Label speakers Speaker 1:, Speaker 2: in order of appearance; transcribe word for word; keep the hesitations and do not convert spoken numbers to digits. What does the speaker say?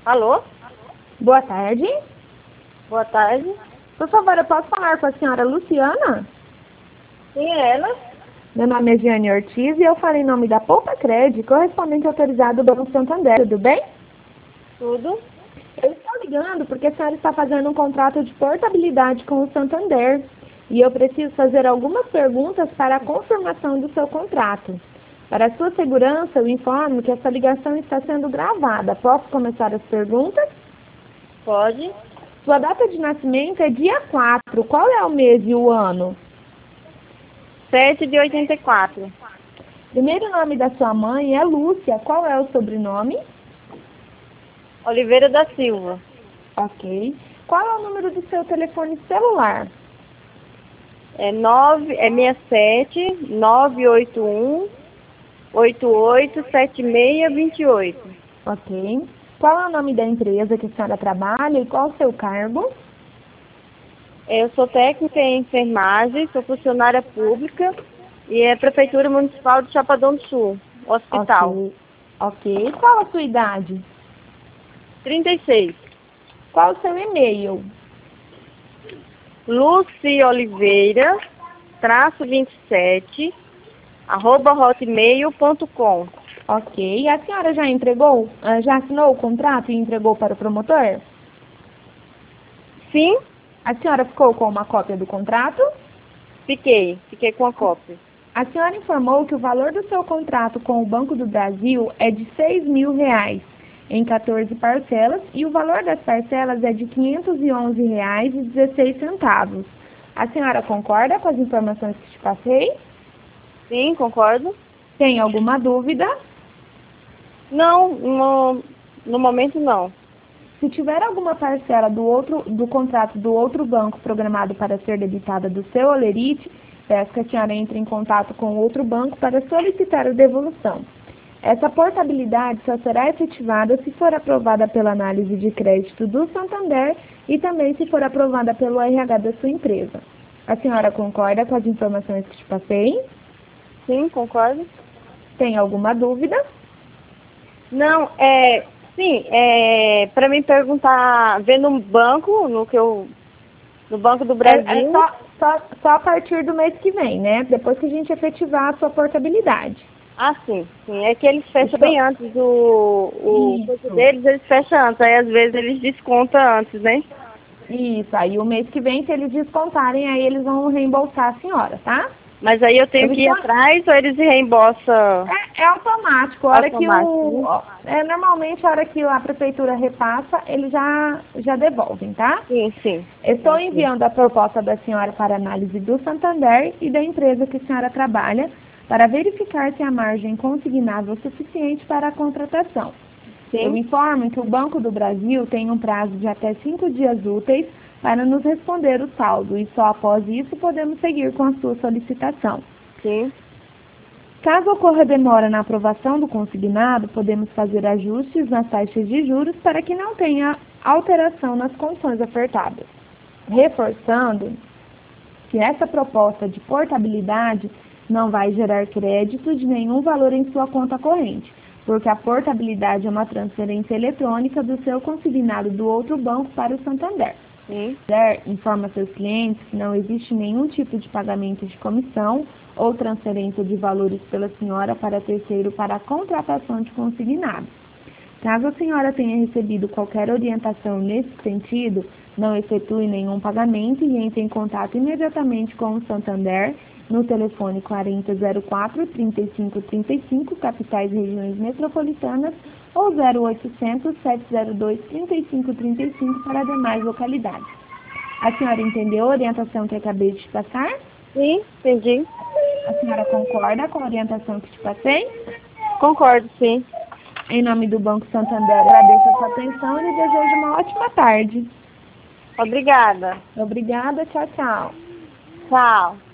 Speaker 1: Alô?
Speaker 2: Boa tarde.
Speaker 1: Boa tarde.
Speaker 2: Por favor, eu posso falar com a senhora Luciana?
Speaker 1: Quem é ela?
Speaker 2: Meu nome é Giane Ortiz e eu falo em nome da Poupa Cred, correspondente autorizado do Banco Santander. Tudo bem?
Speaker 1: Tudo?
Speaker 2: Eu estou ligando porque a senhora está fazendo um contrato de portabilidade com o Santander e eu preciso fazer algumas perguntas para a confirmação do seu contrato. Para a sua segurança, eu informo que essa ligação está sendo gravada. Posso começar as perguntas?
Speaker 1: Pode.
Speaker 2: Sua data de nascimento é dia quatro. Qual é o mês e o ano?
Speaker 1: sete de oitenta e quatro.
Speaker 2: Primeiro nome da sua mãe é Lúcia. Qual é o sobrenome?
Speaker 1: Oliveira da Silva.
Speaker 2: Ok. Qual é o número do seu telefone celular?
Speaker 1: É nove, é sessenta e sete, nove oito um, oito oito sete seis dois oito.
Speaker 2: Ok. Qual é o nome da empresa que a senhora trabalha e qual o seu cargo?
Speaker 1: Eu sou técnica em enfermagem, sou funcionária pública e é Prefeitura Municipal de Chapadão do Sul, hospital.
Speaker 2: Ok. Ok. Qual a sua idade?
Speaker 1: trinta e seis.
Speaker 2: Qual o seu e-mail?
Speaker 1: Luci Oliveira, traço vinte e sete, arroba hotmail ponto com.
Speaker 2: Ok. A senhora já entregou, ah, já assinou o contrato e entregou para o promotor?
Speaker 1: Sim,
Speaker 2: A senhora ficou com uma cópia do contrato?
Speaker 1: fiquei. Fiquei com a cópia.
Speaker 2: A senhora informou que o valor do seu contrato com o Banco do Brasil é de seis mil reais em quatorze parcelas e o valor das parcelas é de quinhentos e onze reais e dezesseis centavos. A senhora concorda com as informações que te passei?
Speaker 1: Sim, concordo.
Speaker 2: Tem alguma dúvida?
Speaker 1: Não, no, no momento não.
Speaker 2: Se tiver alguma parcela do, outro, do contrato do outro banco programado para ser debitada do seu holerite, peço que a senhora entre em contato com o outro banco para solicitar a devolução. Essa portabilidade só será efetivada se for aprovada pela análise de crédito do Santander e também se for aprovada pelo R H da sua empresa. A senhora concorda com as informações que te passei?
Speaker 1: Sim, concordo.
Speaker 2: Tem alguma dúvida?
Speaker 1: Não, é... Sim, é... Para mim perguntar... Ver no banco, no que eu... No Banco do
Speaker 2: É,
Speaker 1: Brasil...
Speaker 2: é só, só, só a partir do mês que vem, né? Depois que a gente efetivar a sua portabilidade.
Speaker 1: Ah, sim, sim. É que eles fecham
Speaker 2: Isso.
Speaker 1: bem antes. O, o
Speaker 2: Isso.
Speaker 1: coisa deles, eles fecham antes. Aí, às vezes, eles descontam antes, né?
Speaker 2: Isso, aí o mês que vem, se eles descontarem, aí eles vão reembolsar a senhora, tá?
Speaker 1: Mas aí eu tenho
Speaker 2: Eu
Speaker 1: que ir
Speaker 2: estou...
Speaker 1: atrás ou eles reembolsam
Speaker 2: É, é automático. A hora que
Speaker 1: automático,
Speaker 2: o...
Speaker 1: né?
Speaker 2: É, normalmente, a hora que a prefeitura repassa, eles já, já devolvem, tá?
Speaker 1: Sim, sim.
Speaker 2: Estou
Speaker 1: Ok.
Speaker 2: enviando a proposta da senhora para análise do Santander e da empresa que a senhora trabalha para verificar se a margem consignável é suficiente para a contratação. Eu
Speaker 1: Sim,
Speaker 2: informo que o Banco do Brasil tem um prazo de até cinco dias úteis para nos responder o saldo e só após isso podemos seguir com a sua solicitação.
Speaker 1: sim.
Speaker 2: Caso ocorra demora na aprovação do consignado, podemos fazer ajustes nas taxas de juros para que não tenha alteração nas condições ofertadas. Reforçando que essa proposta de portabilidade não vai gerar crédito de nenhum valor em sua conta corrente, porque a portabilidade é uma transferência eletrônica do seu consignado do outro banco para o Santander.
Speaker 1: Sim.
Speaker 2: Santander informa seus clientes que não existe nenhum tipo de pagamento de comissão ou transferência de valores pela senhora para terceiro para a contratação de consignado. Caso a senhora tenha recebido qualquer orientação nesse sentido, não efetue nenhum pagamento e entre em contato imediatamente com o Santander no telefone quarenta zero quatro, trinta e cinco trinta e cinco, capitais e regiões metropolitanas, ou zero oitocentos, sete zero dois, trinta e cinco trinta e cinco para demais localidades. A senhora entendeu a orientação que acabei de te passar?
Speaker 1: Sim, entendi.
Speaker 2: A senhora concorda com a orientação que te passei?
Speaker 1: Concordo, sim.
Speaker 2: Em nome do Banco Santander, agradeço a sua atenção e lhe desejo uma ótima tarde.
Speaker 1: Obrigada.
Speaker 2: Obrigada, tchau, tchau.
Speaker 1: Tchau.